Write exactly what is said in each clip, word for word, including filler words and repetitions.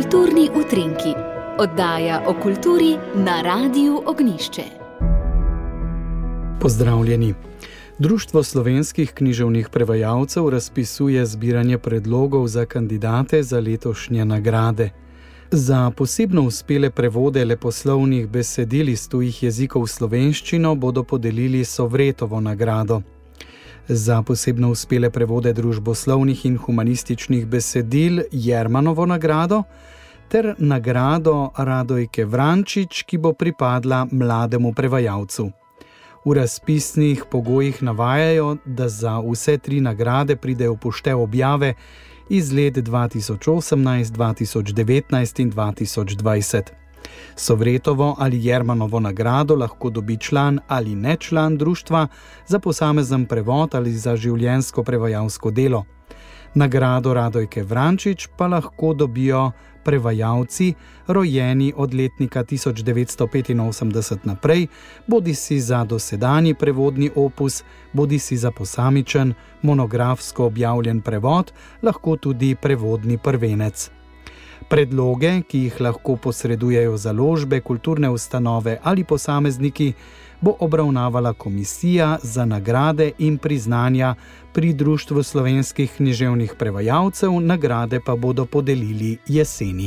Kulturni utrinki, oddaja o kulturi na Radiu Ognjišče. Pozdravljeni. Društvo slovenskih književnih prevajalcev razpisuje zbiranje predlogov za kandidate za letošnje nagrade. Za posebno uspele prevode leposlovnih besedil iz tujih jezikov v slovenščino bodo podelili Sovretovo nagrado. Za posebno uspele prevode družboslovnih in humanističnih besedil Jermanovo nagrado ter nagrado Radojke Vrančič, ki bo pripadla mlademu prevajalcu. V razpisnih pogojih navajajo, da za vse tri nagrade pridejo v poštev objave iz let dva tisoč osemnajst, dva tisoč devetnajst in dva tisoč dvajset. Sovretovo ali Jermanovo nagrado lahko dobi član ali ne član društva za posamezen prevod ali za življenjsko prevajalsko delo. Nagrado Radojke Vrančič pa lahko dobijo prevajalci, rojeni od letnika tisoč devetsto petinosemdeset naprej, bodisi za dosedanji prevodni opus, bodisi za posamičen, monografsko objavljen prevod, lahko tudi prevodni prvenec. Predloge, ki jih lahko posredujejo založbe, kulturne ustanove ali posamezniki, bo obravnavala Komisija za nagrade in priznanja pri Društvu slovenskih književnih prevajalcev, nagrade pa bodo podelili jeseni.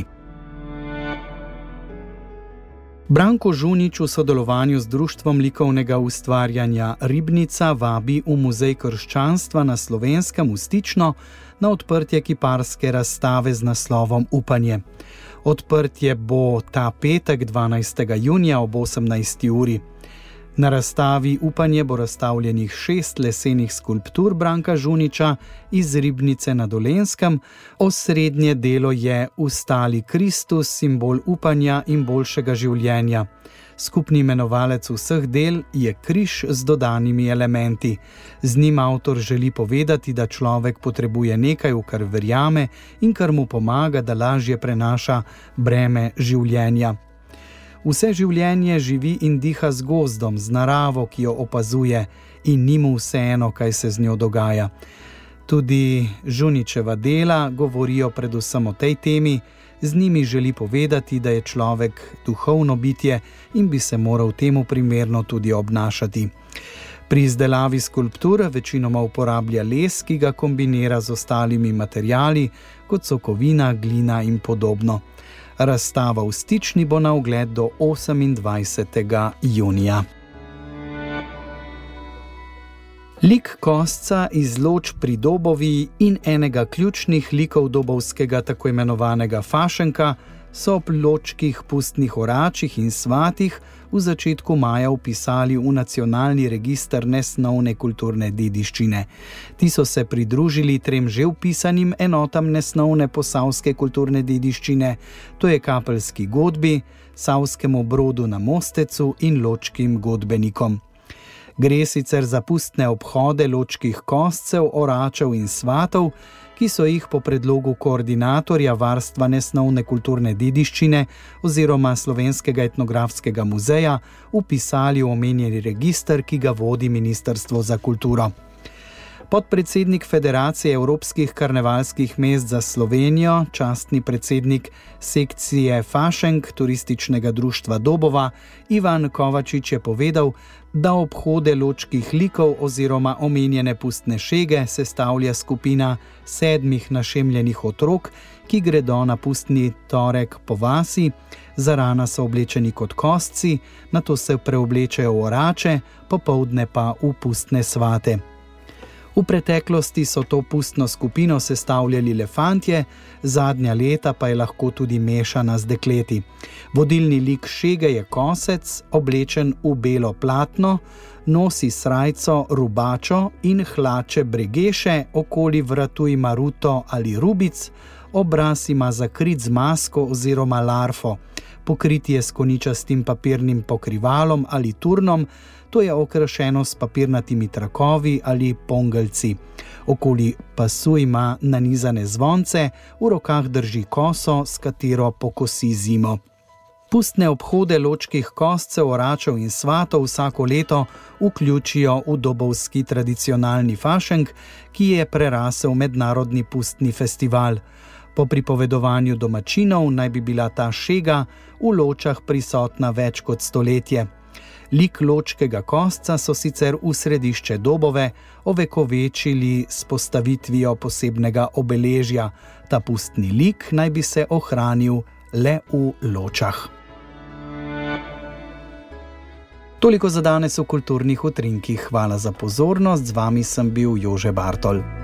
Branko Žunič v sodelovanju z Društvom likovnega ustvarjanja Ribnica vabi v Muzej krščanstva na Slovenskem v Stično na odprtje kiparske razstave z naslovom Upanje. Odprtje bo ta petek, dvanajstega junija ob osemnajsti uri. Na razstavi Upanje bo razstavljenih šest lesenih skulptur Branka Žuniča iz Ribnice na Dolenjskem. Osrednje delo je Vstali Kristus, simbol upanja in boljšega življenja. Skupni imenovalec vseh del je križ z dodanimi elementi. Z njim avtor želi povedati, da človek potrebuje nekaj, v kar verjame in kar mu pomaga, da lažje prenaša breme življenja. Vse življenje živi in diha z gozdom, z naravo, ki jo opazuje, in ni mu vseeno, kaj se z njo dogaja. Tudi Žuničeva dela govorijo predvsem o tej temi, z njimi želi povedati, da je človek duhovno bitje in bi se moral temu primerno tudi obnašati. Pri izdelavi skulptur večinoma uporablja les, ki ga kombinira z ostalimi materiali, kot so kovina, glina in podobno. Razstava v Stični bo na ogled do osemindvajsetega junija. Lik Kosca iz Loč pri Dobovi in enega ključnih likov dobovskega tako imenovanega Fašenka so ob ločkih pustnih oračih in svatih v začetku maja vpisali v nacionalni register nesnovne kulturne dediščine. Ti so se pridružili trem že vpisanim enotam nesnovne posavske kulturne dediščine, to je Kapelski godbi, Savskemu brodu na Mostecu in Ločkim godbenikom. Gre sicer za pustne obhode ločkih koscev, oračev in svatov, ki so jih po predlogu koordinatorja varstva nesnovne kulturne dediščine oziroma Slovenskega etnografskega muzeja vpisali v omenjeni register, ki ga vodi Ministrstvo za kulturo. Podpredsednik Federacije evropskih karnevalskih mest za Slovenijo, častni predsednik sekcije Fašenk Turističnega društva Dobova, Ivan Kovačič je povedal, da obhode ločkih likov oziroma omenjene pustne šege sestavlja skupina sedmih našemljenih otrok, ki gredo na pustni torek po vasi, zarana so oblečeni kot kosci, nato se preoblečejo v orače, popoldne pa v pustne svate. V preteklosti so to pustno skupino sestavljali le fantje, zadnja leta pa je lahko tudi mešana z dekleti. Vodilni lik šege je kosec, oblečen v belo platno, nosi srajco rubačo in hlače bregeše, okoli vratu ima ruto ali rubic, obraz ima zakrit z masko oziroma larfo, pokrit je s koničastim papirnim pokrivalom ali turnom, to je okrašeno s papirnatimi trakovi ali pongeljci. Okoli pasu ima nanizane zvonce, v rokah drži koso, s katero pokosi zimo. Pustne obhode ločkih koscev, oračev in svatov vsako leto vključijo v dobovski tradicionalni fašenk, ki je prerasel mednarodni pustni festival. Po pripovedovanju domačinov naj bi bila ta šega v Ločah prisotna več kot stoletje. Lik ločkega kosca so sicer v središče Dobove ovekovečili s postavitvijo posebnega obeležja. Ta pustni lik naj bi se ohranil le v Ločah. Toliko za danes v Kulturnih utrinkih. Hvala za pozornost, z vami sem bil Jože Bartol.